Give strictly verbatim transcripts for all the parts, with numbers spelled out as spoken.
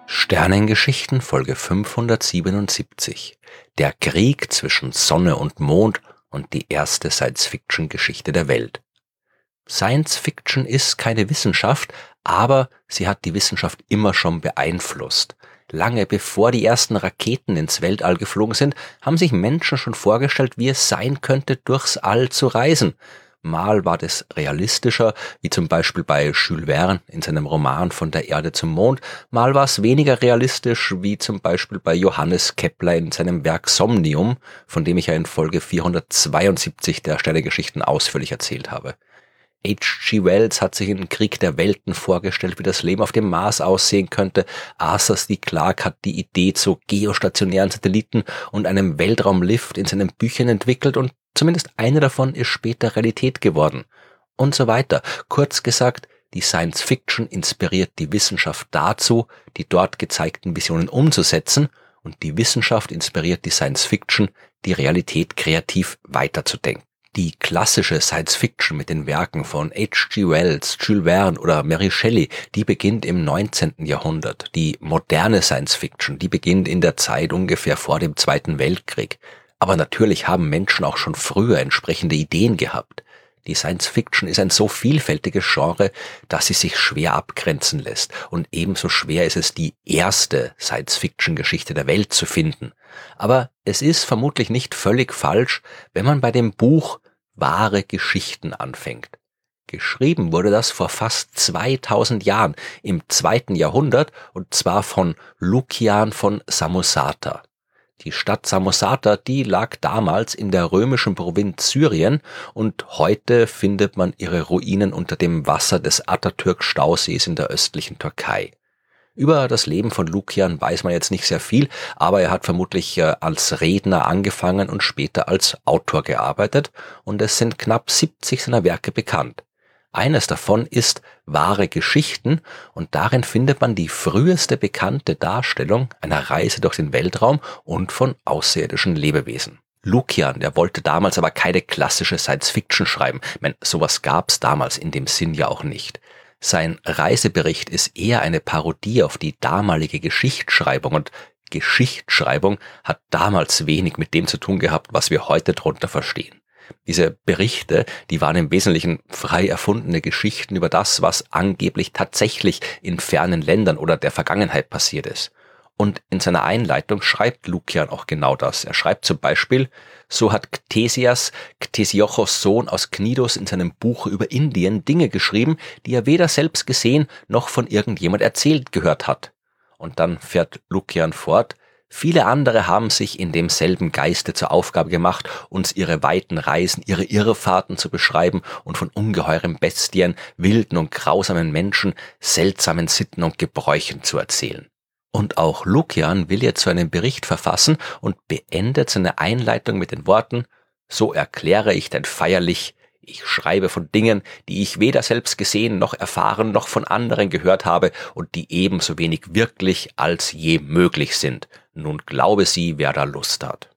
Sternengeschichten Folge fünfhundertsiebenundsiebzig. Der Krieg zwischen Sonne und Mond und die erste Science-Fiction-Geschichte der Welt. Science-Fiction ist keine Wissenschaft, aber sie hat die Wissenschaft immer schon beeinflusst. Lange bevor die ersten Raketen ins Weltall geflogen sind, haben sich Menschen schon vorgestellt, wie es sein könnte, durchs All zu reisen. Mal war das realistischer, wie zum Beispiel bei Jules Verne in seinem Roman Von der Erde zum Mond. Mal war es weniger realistisch, wie zum Beispiel bei Johannes Kepler in seinem Werk Somnium, von dem ich ja in Folge vierhundertzweiundsiebzig der Sternegeschichten ausführlich erzählt habe. H G Wells hat sich in Krieg der Welten vorgestellt, wie das Leben auf dem Mars aussehen könnte. Arthur C. Clarke hat die Idee zu geostationären Satelliten und einem Weltraumlift in seinen Büchern entwickelt und zumindest eine davon ist später Realität geworden. Und so weiter. Kurz gesagt, die Science Fiction inspiriert die Wissenschaft dazu, die dort gezeigten Visionen umzusetzen, und die Wissenschaft inspiriert die Science Fiction, die Realität kreativ weiterzudenken. Die klassische Science-Fiction mit den Werken von H G Wells, Jules Verne oder Mary Shelley, die beginnt im neunzehnten Jahrhundert. Die moderne Science-Fiction, die beginnt in der Zeit ungefähr vor dem Zweiten Weltkrieg. Aber natürlich haben Menschen auch schon früher entsprechende Ideen gehabt. Die Science-Fiction ist ein so vielfältiges Genre, dass sie sich schwer abgrenzen lässt. Und ebenso schwer ist es, die erste Science-Fiction-Geschichte der Welt zu finden. Aber es ist vermutlich nicht völlig falsch, wenn man bei dem Buch Wahre Geschichten anfängt. Geschrieben wurde das vor fast zweitausend Jahren, im zweiten Jahrhundert, und zwar von Lukian von Samosata. Die Stadt Samosata, die lag damals in der römischen Provinz Syrien, und heute findet man ihre Ruinen unter dem Wasser des Atatürk-Stausees in der östlichen Türkei. Über das Leben von Lukian weiß man jetzt nicht sehr viel, aber er hat vermutlich äh, als Redner angefangen und später als Autor gearbeitet, und es sind knapp siebzig seiner Werke bekannt. Eines davon ist Wahre Geschichten, und darin findet man die früheste bekannte Darstellung einer Reise durch den Weltraum und von außerirdischen Lebewesen. Lukian, der wollte damals aber keine klassische Science-Fiction schreiben. Ich meine, sowas gab's damals in dem Sinn ja auch nicht. Sein Reisebericht ist eher eine Parodie auf die damalige Geschichtsschreibung, und Geschichtsschreibung hat damals wenig mit dem zu tun gehabt, was wir heute drunter verstehen. Diese Berichte, die waren im Wesentlichen frei erfundene Geschichten über das, was angeblich tatsächlich in fernen Ländern oder der Vergangenheit passiert ist. Und in seiner Einleitung schreibt Lukian auch genau das. Er schreibt zum Beispiel: So hat Ctesias, Ctesiochos Sohn aus Knidos, in seinem Buch über Indien Dinge geschrieben, die er weder selbst gesehen noch von irgendjemand erzählt gehört hat. Und dann fährt Lukian fort: Viele andere haben sich in demselben Geiste zur Aufgabe gemacht, uns ihre weiten Reisen, ihre Irrfahrten zu beschreiben und von ungeheuren Bestien, wilden und grausamen Menschen, seltsamen Sitten und Gebräuchen zu erzählen. Und auch Lukian will jetzt so einen Bericht verfassen und beendet seine Einleitung mit den Worten: So erkläre ich denn feierlich, ich schreibe von Dingen, die ich weder selbst gesehen noch erfahren noch von anderen gehört habe und die ebenso wenig wirklich als je möglich sind. Nun glaube sie, wer da Lust hat.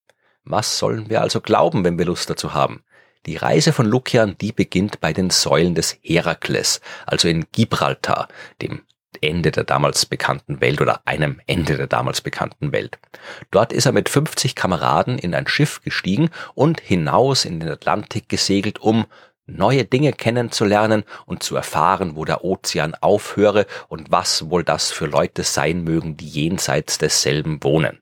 Was sollen wir also glauben, wenn wir Lust dazu haben? Die Reise von Lukian, die beginnt bei den Säulen des Herakles, also in Gibraltar, dem Ende der damals bekannten Welt oder einem Ende der damals bekannten Welt. Dort ist er mit fünfzig Kameraden in ein Schiff gestiegen und hinaus in den Atlantik gesegelt, um neue Dinge kennenzulernen und zu erfahren, wo der Ozean aufhöre und was wohl das für Leute sein mögen, die jenseits desselben wohnen.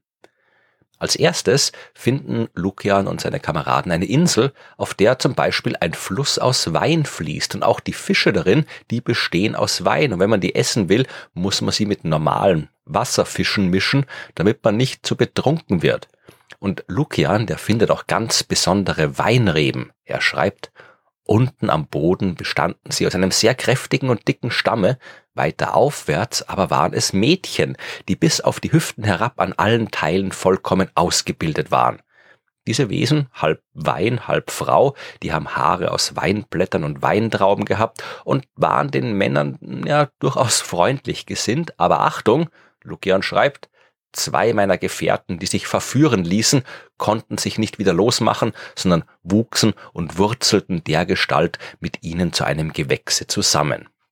Als erstes finden Lukian und seine Kameraden eine Insel, auf der zum Beispiel ein Fluss aus Wein fließt, und auch die Fische darin, die bestehen aus Wein. Und wenn man die essen will, muss man sie mit normalen Wasserfischen mischen, damit man nicht zu betrunken wird. Und Lukian, der findet auch ganz besondere Weinreben. Er schreibt: Unten am Boden bestanden sie aus einem sehr kräftigen und dicken Stamme, weiter aufwärts aber waren es Mädchen, die bis auf die Hüften herab an allen Teilen vollkommen ausgebildet waren. Diese Wesen, halb Wein, halb Frau, die haben Haare aus Weinblättern und Weintrauben gehabt und waren den Männern ja durchaus freundlich gesinnt, aber Achtung, Lukian schreibt: Zwei meiner Gefährten, die sich verführen ließen, konnten sich nicht wieder losmachen, sondern wuchsen und wurzelten dergestalt mit ihnen zu einem Gewächse zusammen.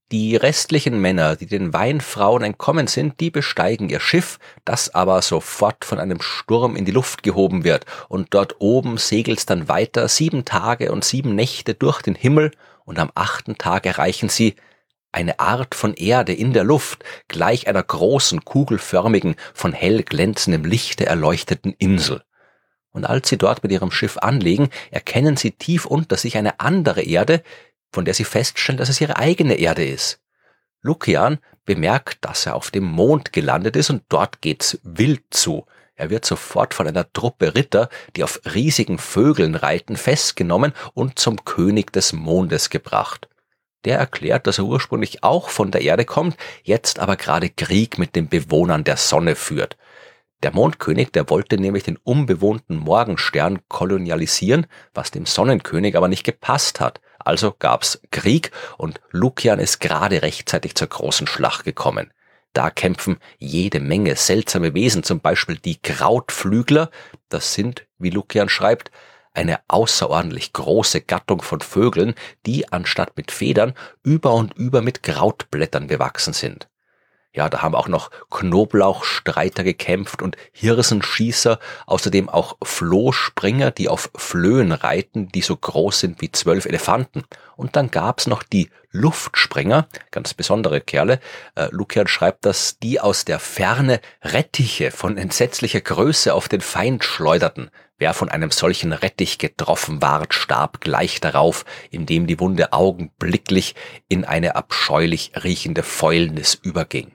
Die restlichen Männer, die den Weinfrauen entkommen sind, die besteigen ihr Schiff, das aber sofort von einem Sturm in die Luft gehoben wird, und dort oben segelt's dann weiter sieben Tage und sieben Nächte durch den Himmel, und am achten Tag erreichen sie eine Art von Erde in der Luft, gleich einer großen, kugelförmigen, von hell glänzendem Lichte erleuchteten Insel. Und als sie dort mit ihrem Schiff anlegen, erkennen sie tief unter sich eine andere Erde, von der sie feststellen, dass es ihre eigene Erde ist. Lukian bemerkt, dass er auf dem Mond gelandet ist, und dort geht's wild zu. Er wird sofort von einer Truppe Ritter, die auf riesigen Vögeln reiten, festgenommen und zum König des Mondes gebracht. Der erklärt, dass er ursprünglich auch von der Erde kommt, jetzt aber gerade Krieg mit den Bewohnern der Sonne führt. Der Mondkönig, der wollte nämlich den unbewohnten Morgenstern kolonialisieren, was dem Sonnenkönig aber nicht gepasst hat. Also gab's Krieg, und Lukian ist gerade rechtzeitig zur großen Schlacht gekommen. Da kämpfen jede Menge seltsame Wesen, zum Beispiel die Krautflügler. Das sind, wie Lukian schreibt, eine außerordentlich große Gattung von Vögeln, die anstatt mit Federn über und über mit Krautblättern bewachsen sind. Ja, da haben auch noch Knoblauchstreiter gekämpft und Hirsenschießer, außerdem auch Flohspringer, die auf Flöhen reiten, die so groß sind wie zwölf Elefanten. Und dann gab's noch die Luftspringer, ganz besondere Kerle. Äh, Lukian schreibt, dass die aus der Ferne Rettiche von entsetzlicher Größe auf den Feind schleuderten. Wer von einem solchen Rettich getroffen ward, starb gleich darauf, indem die Wunde augenblicklich in eine abscheulich riechende Fäulnis überging.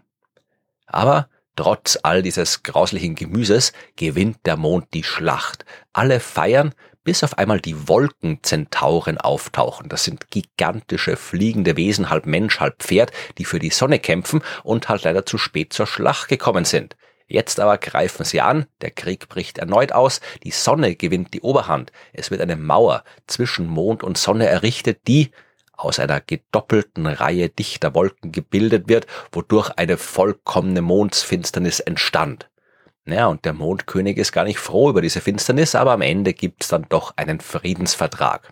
Aber trotz all dieses grauslichen Gemüses gewinnt der Mond die Schlacht. Alle feiern, bis auf einmal die Wolkenzentauren auftauchen. Das sind gigantische fliegende Wesen, halb Mensch, halb Pferd, die für die Sonne kämpfen und halt leider zu spät zur Schlacht gekommen sind. Jetzt aber greifen sie an, der Krieg bricht erneut aus, die Sonne gewinnt die Oberhand. Es wird eine Mauer zwischen Mond und Sonne errichtet, die aus einer gedoppelten Reihe dichter Wolken gebildet wird, wodurch eine vollkommene Mondsfinsternis entstand. Naja, und der Mondkönig ist gar nicht froh über diese Finsternis, aber am Ende gibt's dann doch einen Friedensvertrag.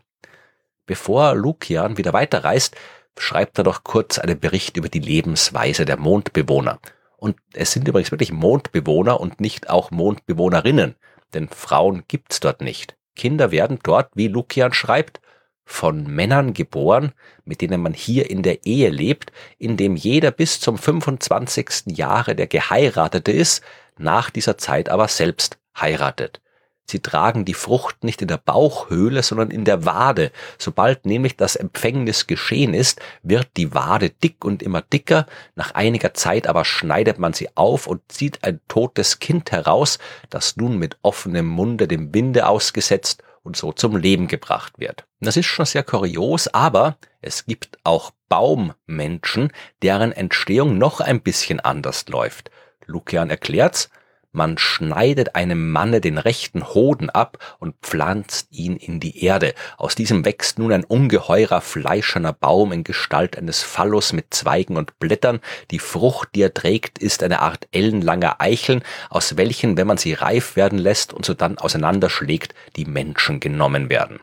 Bevor Lukian wieder weiterreist, schreibt er doch kurz einen Bericht über die Lebensweise der Mondbewohner. Und es sind übrigens wirklich Mondbewohner und nicht auch Mondbewohnerinnen, denn Frauen gibt's dort nicht. Kinder werden dort, wie Lukian schreibt, von Männern geboren, mit denen man hier in der Ehe lebt, indem jeder bis zum fünfundzwanzigsten Jahre, der Geheiratete ist, nach dieser Zeit aber selbst heiratet. Sie tragen die Frucht nicht in der Bauchhöhle, sondern in der Wade. Sobald nämlich das Empfängnis geschehen ist, wird die Wade dick und immer dicker. Nach einiger Zeit aber schneidet man sie auf und zieht ein totes Kind heraus, das nun mit offenem Munde dem Winde ausgesetzt und so zum Leben gebracht wird. Das ist schon sehr kurios, aber es gibt auch Baummenschen, deren Entstehung noch ein bisschen anders läuft. Lukian erklärt's: Man schneidet einem Manne den rechten Hoden ab und pflanzt ihn in die Erde. Aus diesem wächst nun ein ungeheurer fleischerner Baum in Gestalt eines Phallus mit Zweigen und Blättern. Die Frucht, die er trägt, ist eine Art ellenlanger Eicheln, aus welchen, wenn man sie reif werden lässt und so dann auseinanderschlägt, die Menschen genommen werden.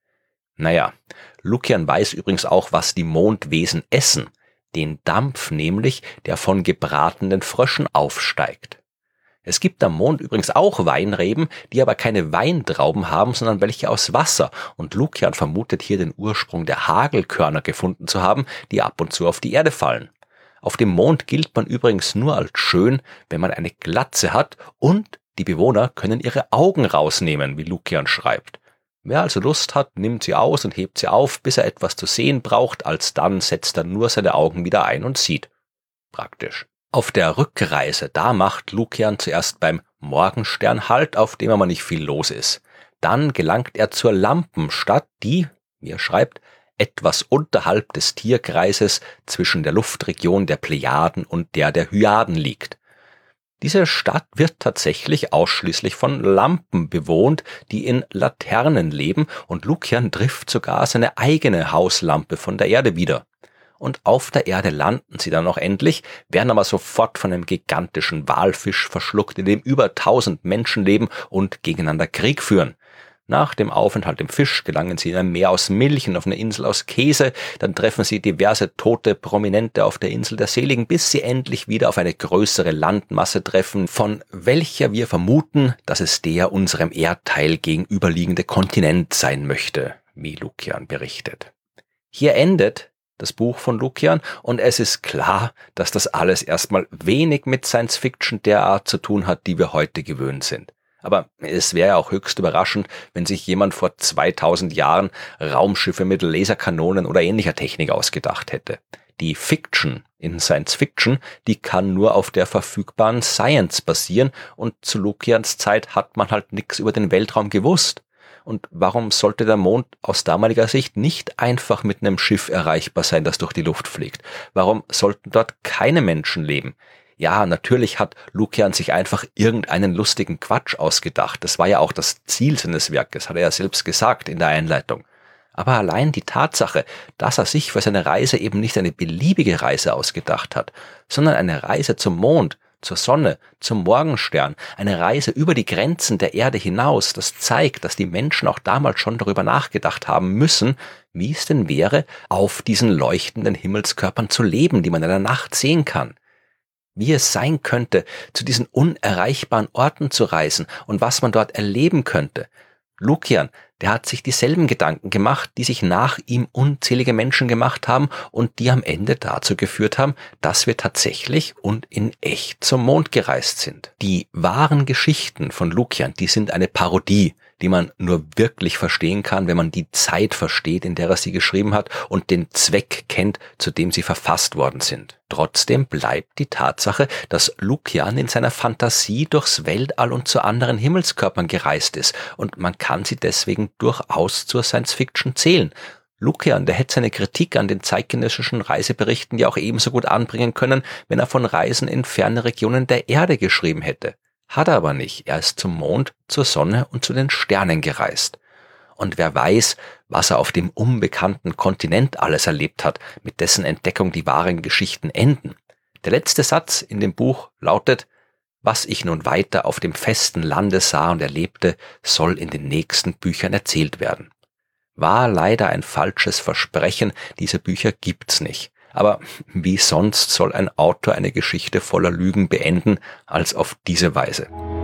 Naja, Lukian weiß übrigens auch, was die Mondwesen essen. Den Dampf nämlich, der von gebratenen Fröschen aufsteigt. Es gibt am Mond übrigens auch Weinreben, die aber keine Weintrauben haben, sondern welche aus Wasser. Und Lukian vermutet hier den Ursprung der Hagelkörner gefunden zu haben, die ab und zu auf die Erde fallen. Auf dem Mond gilt man übrigens nur als schön, wenn man eine Glatze hat, und die Bewohner können ihre Augen rausnehmen, wie Lukian schreibt. Wer also Lust hat, nimmt sie aus und hebt sie auf, bis er etwas zu sehen braucht, alsdann setzt er nur seine Augen wieder ein und sieht. Praktisch. Auf der Rückreise, da macht Lukian zuerst beim Morgenstern Halt, auf dem aber nicht viel los ist. Dann gelangt er zur Lampenstadt, die, wie er schreibt, etwas unterhalb des Tierkreises zwischen der Luftregion der Plejaden und der der Hyaden liegt. Diese Stadt wird tatsächlich ausschließlich von Lampen bewohnt, die in Laternen leben, und Lukian trifft sogar seine eigene Hauslampe von der Erde wieder. Und auf der Erde landen sie dann noch endlich, werden aber sofort von einem gigantischen Walfisch verschluckt, in dem über tausend Menschen leben und gegeneinander Krieg führen. Nach dem Aufenthalt im Fisch gelangen sie in ein Meer aus Milch und auf eine Insel aus Käse, dann treffen sie diverse tote Prominente auf der Insel der Seligen, bis sie endlich wieder auf eine größere Landmasse treffen, von welcher wir vermuten, dass es der unserem Erdteil gegenüberliegende Kontinent sein möchte, wie Lukian berichtet. Hier endet das Buch von Lukian und es ist klar, dass das alles erstmal wenig mit Science Fiction der Art zu tun hat, die wir heute gewöhnt sind. Aber es wäre ja auch höchst überraschend, wenn sich jemand vor zweitausend Jahren Raumschiffe mit Laserkanonen oder ähnlicher Technik ausgedacht hätte. Die Fiction in Science Fiction, die kann nur auf der verfügbaren Science basieren und zu Lukians Zeit hat man halt nichts über den Weltraum gewusst. Und warum sollte der Mond aus damaliger Sicht nicht einfach mit einem Schiff erreichbar sein, das durch die Luft fliegt? Warum sollten dort keine Menschen leben? Ja, natürlich hat Lukian sich einfach irgendeinen lustigen Quatsch ausgedacht. Das war ja auch das Ziel seines Werkes, hat er ja selbst gesagt in der Einleitung. Aber allein die Tatsache, dass er sich für seine Reise eben nicht eine beliebige Reise ausgedacht hat, sondern eine Reise zum Mond, zur Sonne, zum Morgenstern, eine Reise über die Grenzen der Erde hinaus, das zeigt, dass die Menschen auch damals schon darüber nachgedacht haben müssen, wie es denn wäre, auf diesen leuchtenden Himmelskörpern zu leben, die man in der Nacht sehen kann. Wie es sein könnte, zu diesen unerreichbaren Orten zu reisen und was man dort erleben könnte. Lukian, der hat sich dieselben Gedanken gemacht, die sich nach ihm unzählige Menschen gemacht haben und die am Ende dazu geführt haben, dass wir tatsächlich und in echt zum Mond gereist sind. Die wahren Geschichten von Lukian, die sind eine Parodie, die man nur wirklich verstehen kann, wenn man die Zeit versteht, in der er sie geschrieben hat und den Zweck kennt, zu dem sie verfasst worden sind. Trotzdem bleibt die Tatsache, dass Lukian in seiner Fantasie durchs Weltall und zu anderen Himmelskörpern gereist ist und man kann sie deswegen durchaus zur Science-Fiction zählen. Lukian, der hätte seine Kritik an den zeitgenössischen Reiseberichten ja auch ebenso gut anbringen können, wenn er von Reisen in ferne Regionen der Erde geschrieben hätte. Hat er aber nicht. Er ist zum Mond, zur Sonne und zu den Sternen gereist. Und wer weiß, was er auf dem unbekannten Kontinent alles erlebt hat, mit dessen Entdeckung die wahren Geschichten enden. Der letzte Satz in dem Buch lautet: Was ich nun weiter auf dem festen Lande sah und erlebte, soll in den nächsten Büchern erzählt werden. War leider ein falsches Versprechen, diese Bücher gibt's nicht. Aber wie sonst soll ein Autor eine Geschichte voller Lügen beenden, als auf diese Weise?